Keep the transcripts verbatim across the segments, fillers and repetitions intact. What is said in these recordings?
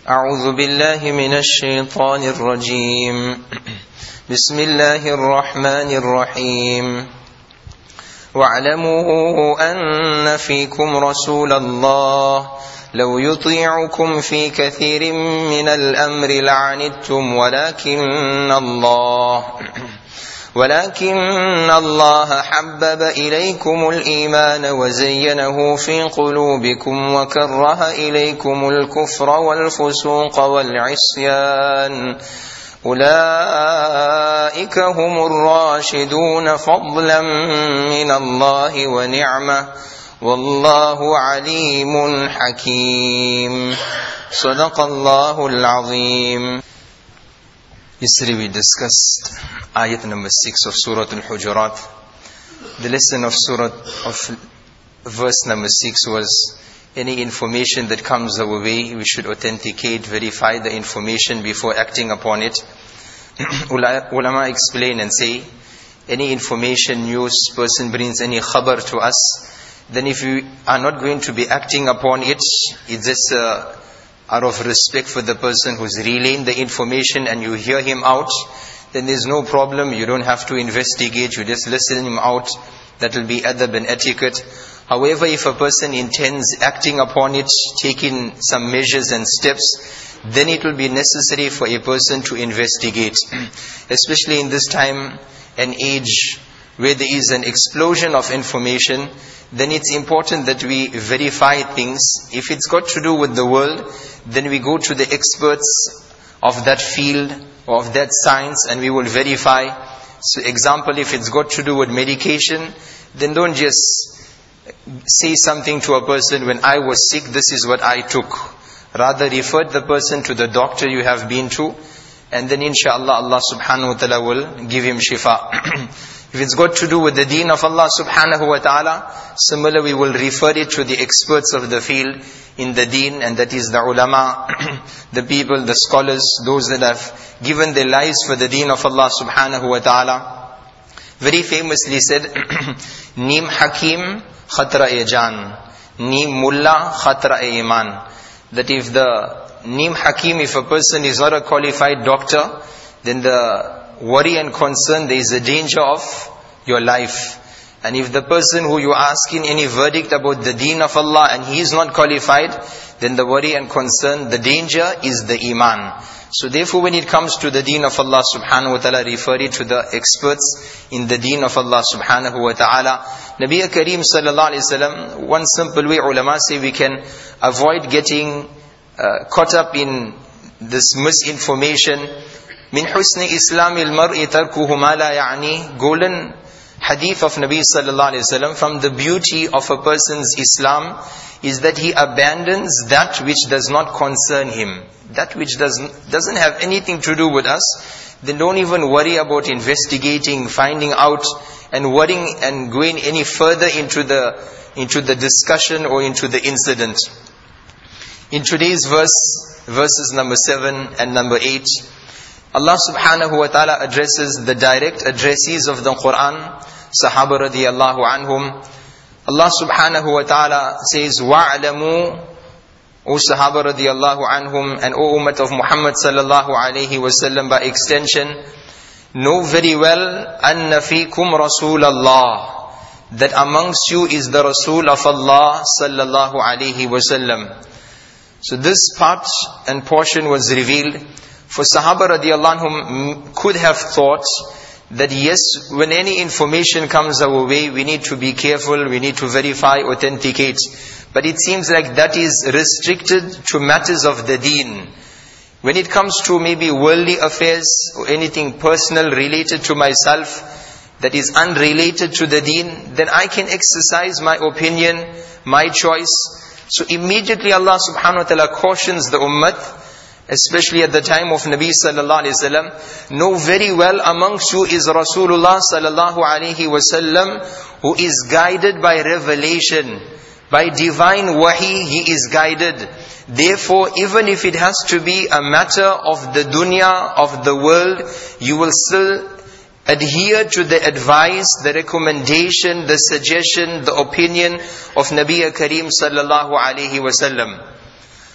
أعوذ بالله من الشيطان الرجيم بسم الله الرحمن الرحيم واعلموا أن فيكم رسول الله لو يطيعكم في كثير من الأمر لعنتم ولكن الله ولكن الله حبب إليكم الإيمان وزينه في قلوبكم وكره إليكم الكفر والفسوق والعصيان أولئك هم الراشدون فضلا من الله ونعمة والله عليم حكيم صدق الله العظيم. Yesterday we discussed ayat number six of Surah Al-Hujurat. The lesson of Surah of verse number six was any information that comes our way, we should authenticate, verify the information before acting upon it. Ulama explain and say, any information, news, person brings any khabar to us, then if we are not going to be acting upon it, it's just a out of respect for the person who's relaying the information and you hear him out, then there's no problem. You don't have to investigate. You just listen him out. That will be adab and etiquette. However, if a person intends acting upon it, taking some measures and steps, then it will be necessary for a person to investigate. Especially in this time and age where there is an explosion of information, then it's important that we verify things. If it's got to do with the world, then we go to the experts of that field or of that science and we will verify. So example, if it's got to do with medication, then don't just say something to a person, when I was sick, this is what I took. Rather refer the person to the doctor you have been to, and then inshallah Allah subhanahu wa ta'ala will give him shifa. If it's got to do with the deen of Allah subhanahu wa ta'ala, similarly we will refer it to the experts of the field in the deen, and that is the ulama, the people, the scholars, those that have given their lives for the deen of Allah subhanahu wa ta'ala. Very famously said, Neem Hakim Khatra-e Jan, Neem Mullah Khatra-e Iman. That if the Neem Hakim, if a person is not a qualified doctor, then the worry and concern, there is a danger of your life. And if the person who you are asking any verdict about the deen of Allah and he is not qualified, then the worry and concern, the danger is the iman. So therefore when it comes to the deen of Allah subhanahu wa ta'ala, refer it to the experts in the deen of Allah subhanahu wa ta'ala. Nabi Kareem sallallahu alayhi wa sallam, one simple way ulama say we can avoid getting uh, caught up in this misinformation. Min husni islamil mar'i tarkuhu ma la ya'ni. Golden hadith of Nabi sallallahu alayhi wa sallam, from the beauty of a person's Islam is that he abandons that which does not concern him. That which doesn't, doesn't have anything to do with us. Then don't even worry about investigating, finding out, and worrying and going any further into the, into the discussion or into the incident. In today's verse, verses number seven and number eight, Allah subhanahu wa ta'ala addresses the direct addressees of the Quran, Sahaba radiyallahu anhum. Allah subhanahu wa ta'ala says, وَاعْلَمُوا, O Sahaba radiyallahu anhum, and O Ummah of Muhammad sallallahu alayhi wa sallam by extension, know very well, أَنَّ فِيكُمْ رَسُولَ اللَّهِ, that amongst you is the Rasul of Allah sallallahu alayhi wa sallam. So this part and portion was revealed. For Sahaba radiallahu anhum could have thought that yes, when any information comes our way, we need to be careful, we need to verify, authenticate. But it seems like that is restricted to matters of the deen. When it comes to maybe worldly affairs or anything personal related to myself that is unrelated to the deen, then I can exercise my opinion, my choice. So immediately Allah subhanahu wa ta'ala cautions the ummah, especially at the time of Nabi sallallahu alayhi wa sallam, know very well amongst you is Rasulullah sallallahu alayhi wa sallam, who is guided by revelation, by divine wahi, he is guided. Therefore, even if it has to be a matter of the dunya, of the world, you will still adhere to the advice, the recommendation, the suggestion, the opinion of Nabi Kareem sallallahu alayhi wa sallam.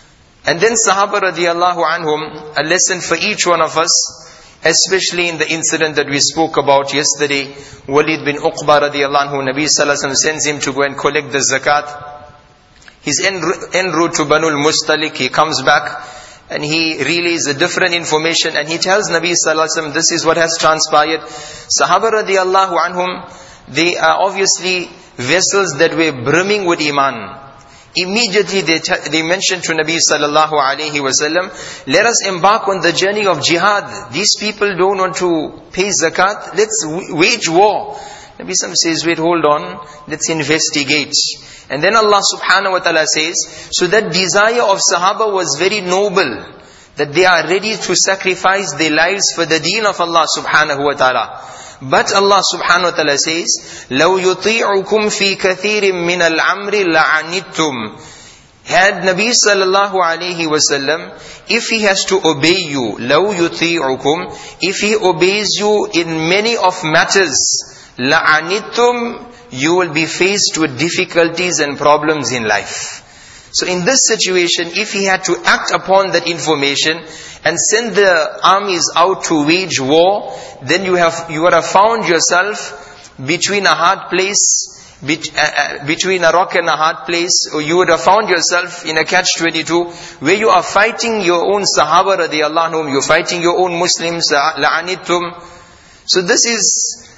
And then Sahaba radiallahu anhum, a lesson for each one of us, especially in the incident that we spoke about yesterday. Walid bin Uqba radiallahu anhu, Nabi sallallahu alaihi wasallam sends him to go and collect the zakat. He's en, en route to Banul Mustalik. He comes back and he relays a different information, and he tells Nabi sallallahu alaihi wasallam, this is what has transpired. Sahaba radiallahu anhum, they are obviously vessels that were brimming with iman. Immediately they t- they mentioned to Nabi sallallahu alaihi wasallam, let us embark on the journey of jihad. These people don't want to pay zakat. Let's w- wage war. Nabi sallallahu says, wait, hold on. Let's investigate. And then Allah subhanahu wa ta'ala says, so that desire of Sahaba was very noble, that they are ready to sacrifice their lives for the deen of Allah subhanahu wa ta'ala. But Allah subhanahu wa ta'ala says, لَوْ يُطِيعُكُمْ فِي كَثِيرٍ مِّنَ الْعَمْرِ لَعَنِتُّمْ. Had Nabi sallallahu alayhi wasallam, if he has to obey you, لَوْ يُطِيعُكُمْ, if he obeys you in many of matters, لَعَنِتُّمْ, you will be faced with difficulties and problems in life. So in this situation, if he had to act upon that information and send the armies out to wage war, then you have you would have found yourself between a hard place, be, uh, between a rock and a hard place, or you would have found yourself in a catch twenty-two, where you are fighting your own Sahaba radiallahu anhum, you're fighting your own Muslims, la'anittum. So this is,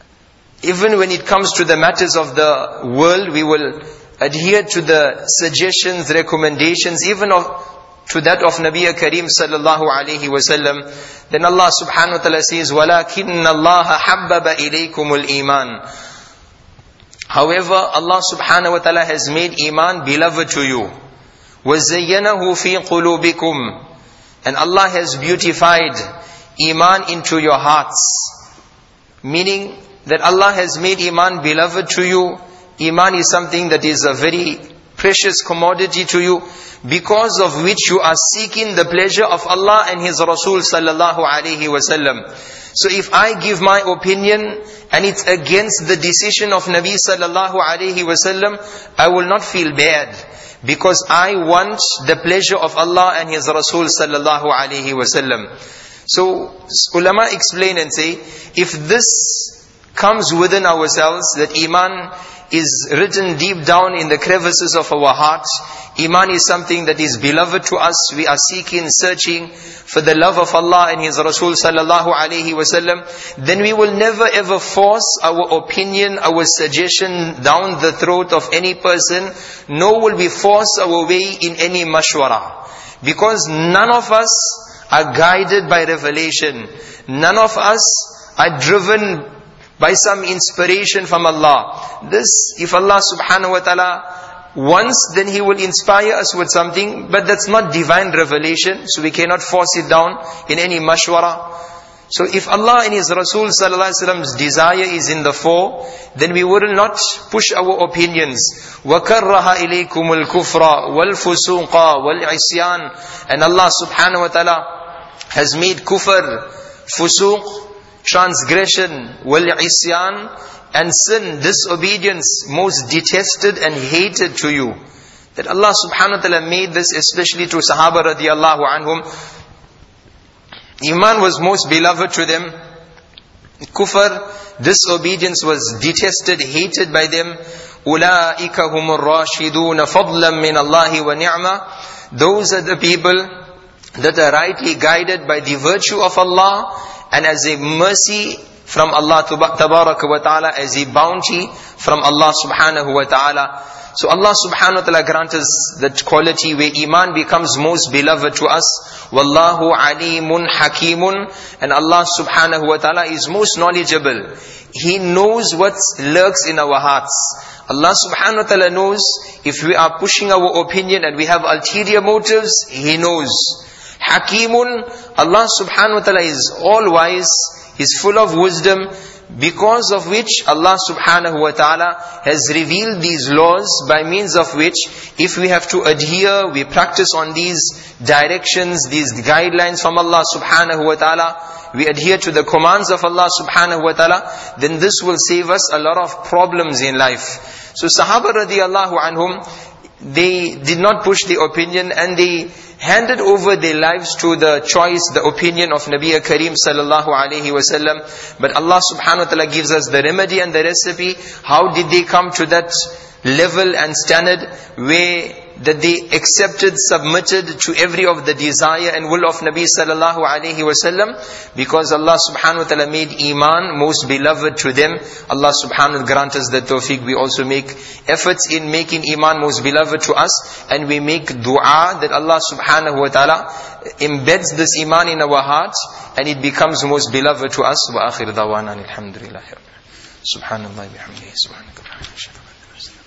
even when it comes to the matters of the world, we will adhere to the suggestions, recommendations, even of to that of Nabi Kareem sallallahu alayhi wasallam. Then Allah subhanahu wa ta'ala says, وَلَكِنَّ اللَّهَ حَبَّبَ إِلَيْكُمُ الْإِيمَانِ. However, Allah subhanahu wa ta'ala has made iman beloved to you. وَزَيَّنَهُ فِي قُلُوبِكُمْ. And Allah has beautified iman into your hearts. Meaning that Allah has made iman beloved to you. Iman is something that is a very precious commodity to you, because of which you are seeking the pleasure of Allah and His Rasul sallallahu alaihi wasallam. So if I give my opinion and it's against the decision of Nabi sallallahu alaihi wasallam, I will not feel bad, because I want the pleasure of Allah and His Rasul sallallahu alaihi wasallam. So ulama explain and say, if this comes within ourselves, that iman is written deep down in the crevices of our heart, iman is something that is beloved to us, we are seeking, searching for the love of Allah and His Rasul sallallahu alaihi wasallam, then we will never ever force our opinion, our suggestion down the throat of any person, nor will we force our way in any mashwara. Because none of us are guided by revelation. None of us are driven by some inspiration from Allah. This, if Allah subhanahu wa ta'ala wants, then He will inspire us with something, but that's not divine revelation, so we cannot force it down in any mashwara. So if Allah and His Rasul sallallahu alaihi wasallam's desire is in the fore, then we will not push our opinions. وَكَرَّهَ إِلَيْكُمُ الْكُفْرَ وَالْفُسُوقَ وَالْعِصْيَانَ. And Allah subhanahu wa ta'ala has made kufr, fusuq, transgression, wal-isyan, and sin, disobedience, most detested and hated to you. That Allah subhanahu wa ta'ala made this especially to Sahaba radiallahu anhum. Iman was most beloved to them. Kufr, disobedience was detested, hated by them. أُولَٰئِكَ هُمُ الرَّاشِدُونَ فَضْلًا مِّنَ اللَّهِ وَنِعْمَةً. Those are the people that are rightly guided by the virtue of Allah, and as a mercy from Allah tabaraka wa ta'ala, as a bounty from Allah subhanahu wa ta'ala. So Allah subhanahu wa ta'ala grant us that quality where iman becomes most beloved to us. Wallahu alimun hakimun. And Allah subhanahu wa ta'ala is most knowledgeable. He knows what lurks in our hearts. Allah subhanahu wa ta'ala knows if we are pushing our opinion and we have ulterior motives, He knows. Hakimun, Allah subhanahu wa ta'ala is all wise, is full of wisdom, because of which Allah subhanahu wa ta'ala has revealed these laws, by means of which, if we have to adhere, we practice on these directions, these guidelines from Allah subhanahu wa ta'ala, we adhere to the commands of Allah subhanahu wa ta'ala, then this will save us a lot of problems in life. So Sahaba radiallahu anhum, they did not push their opinion, and they handed over their lives to the choice, the opinion of Nabi Kareem sallallahu alaihi wasallam. But Allah subhanahu wa ta'ala gives us the remedy and the recipe. How did they come to that level and standard where that they accepted, submitted to every of the desire and will of Nabi sallallahu alaihi wasallam? Because Allah subhanahu wa ta'ala made Iman most beloved to them. Allah subhanahu wa ta'ala grant us the tawfiq. We also make efforts in making Iman most beloved to us, and we make dua that Allah subhanahu wa ta'ala embeds this Iman in our hearts and it becomes most beloved to us. Wa akhir dawana alhamdulillah. Subhanallah bihamdihi subhanaka.